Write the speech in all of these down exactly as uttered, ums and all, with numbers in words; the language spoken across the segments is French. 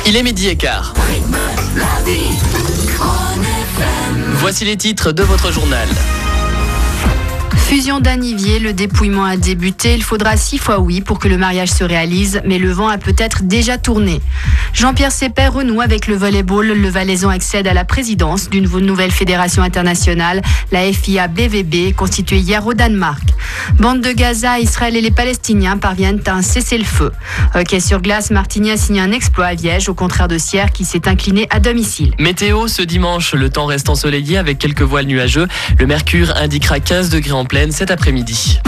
Il est midi et quart. Voici les titres de votre journal. Fusion d'Anivier, le dépouillement a débuté. Il faudra six fois oui pour que le mariage se réalise, mais le vent a peut-être déjà tourné. Jean-Pierre Sépet renoue avec le volleyball. Le Valaisan accède à la présidence d'une nouvelle fédération internationale, la F I A B V B, constituée hier au Danemark. Bande de Gaza, Israël et les Palestiniens parviennent à un cessez-le-feu. Hockey sur glace, Martigny a signé un exploit à Viège, au contraire de Sierre qui s'est incliné à domicile. Météo, ce dimanche, le temps reste ensoleillé avec quelques voiles nuageux. Le mercure indiquera quinze degrés en pleine cet après-midi.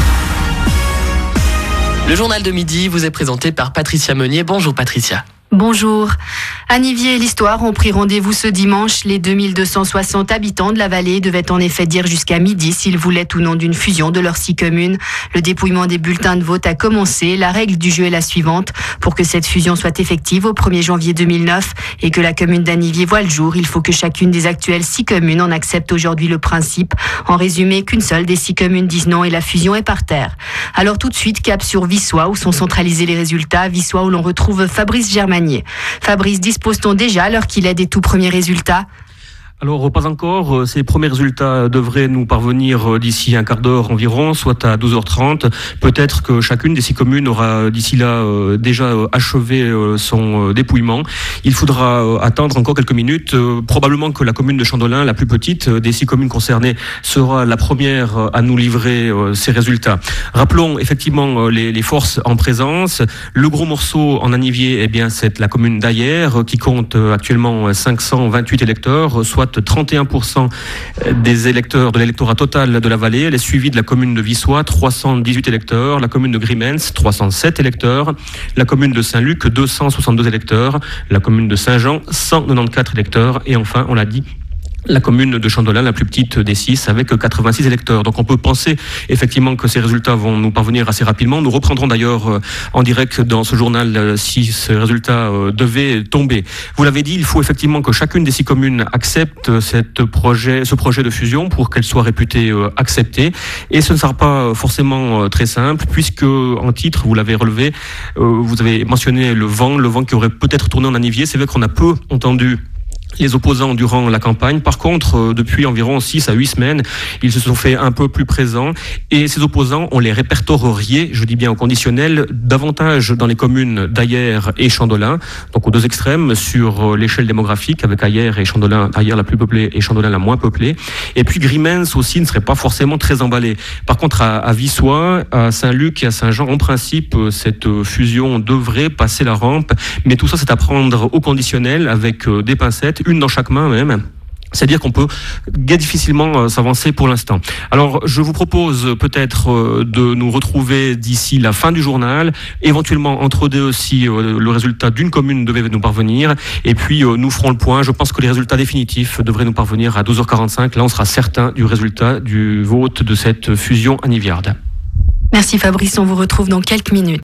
Le journal de midi vous est présenté par Patricia Meunier. Bonjour Patricia. Bonjour. Anivier et l'Histoire ont pris rendez-vous ce dimanche. Les deux mille deux cent soixante habitants de la vallée devaient en effet dire jusqu'à midi s'ils voulaient ou non d'une fusion de leurs six communes. Le dépouillement des bulletins de vote a commencé. La règle du jeu est la suivante. Pour que cette fusion soit effective au premier janvier deux mille neuf et que la commune d'Anivier voie le jour, il faut que chacune des actuelles six communes en accepte aujourd'hui le principe. En résumé, qu'une seule des six communes dise non et la fusion est par terre. Alors tout de suite, cap sur Vissois où sont centralisés les résultats. Vissois où l'on retrouve Fabrice Germain. Fabrice, dispose-t-on déjà à l'heure qu'il est des tout premiers résultats ? Alors, pas encore. Ces premiers résultats devraient nous parvenir d'ici un quart d'heure environ, soit à douze heures trente. Peut-être que chacune des six communes aura d'ici là euh, déjà euh, achevé euh, son euh, dépouillement. Il faudra euh, attendre encore quelques minutes. Euh, probablement que la commune de Chandolin, la plus petite euh, des six communes concernées, sera la première euh, à nous livrer euh, ces résultats. Rappelons effectivement euh, les, les forces en présence. Le gros morceau en Anivier, eh bien, c'est la commune d'Ayer euh, qui compte euh, actuellement cinq cent vingt-huit électeurs, soit trente et un pour cent des électeurs de l'électorat total de la vallée. Elle est suivie de la commune de Vissois, trois cent dix-huit électeurs, la commune de Grimens, trois cent sept électeurs, la commune de Saint-Luc, deux cent soixante-deux électeurs, la commune de Saint-Jean, cent quatre-vingt-quatorze électeurs, et enfin, on l'a dit, la commune de Chandolin, la plus petite des six, avec quatre-vingt-six électeurs. Donc on peut penser effectivement que ces résultats vont nous parvenir assez rapidement. Nous reprendrons d'ailleurs euh, en direct dans ce journal euh, si ces résultats euh, devaient tomber. Vous l'avez dit, il faut effectivement que chacune des six communes accepte cette projet, ce projet de fusion pour qu'elle soit réputée euh, acceptée. Et ce ne sera pas forcément euh, très simple, puisque en titre, vous l'avez relevé, euh, vous avez mentionné le vent, le vent qui aurait peut-être tourné en Anivier. C'est vrai qu'on a peu entendu les opposants durant la campagne. Par contre, euh, depuis environ six à huit semaines, ils se sont fait un peu plus présents et ces opposants, on les répertorié, je dis bien au conditionnel, davantage dans les communes d'Ayer et Chandolin, donc aux deux extrêmes sur euh, l'échelle démographique avec Ayer et Chandolin, Ayer la plus peuplée et Chandolin la moins peuplée. Et puis Grimens aussi ne serait pas forcément très emballé. Par contre, à, à Vissois, à Saint-Luc et à Saint-Jean, en principe, cette fusion devrait passer la rampe, mais tout ça c'est à prendre au conditionnel avec euh, des pincettes, une dans chaque main même. C'est-à-dire qu'on peut difficilement euh, s'avancer pour l'instant. Alors, je vous propose peut-être euh, de nous retrouver d'ici la fin du journal, éventuellement entre deux aussi euh, le résultat d'une commune devait nous parvenir, et puis euh, nous ferons le point. Je pense que les résultats définitifs devraient nous parvenir à douze heures quarante-cinq. Là, on sera certain du résultat du vote de cette fusion aniviarde. Merci Fabrice, on vous retrouve dans quelques minutes.